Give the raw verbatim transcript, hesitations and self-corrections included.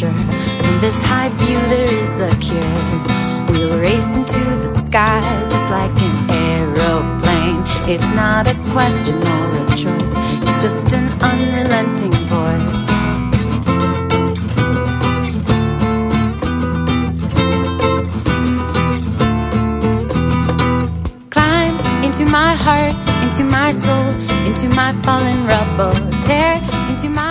sure from this high view there is a cure. We'll race into the sky just like an aeroplane. It's not a question or a choice, it's just an unrelenting voice. Climb into my heart, into my soul, into my fallen rubble. Tear into my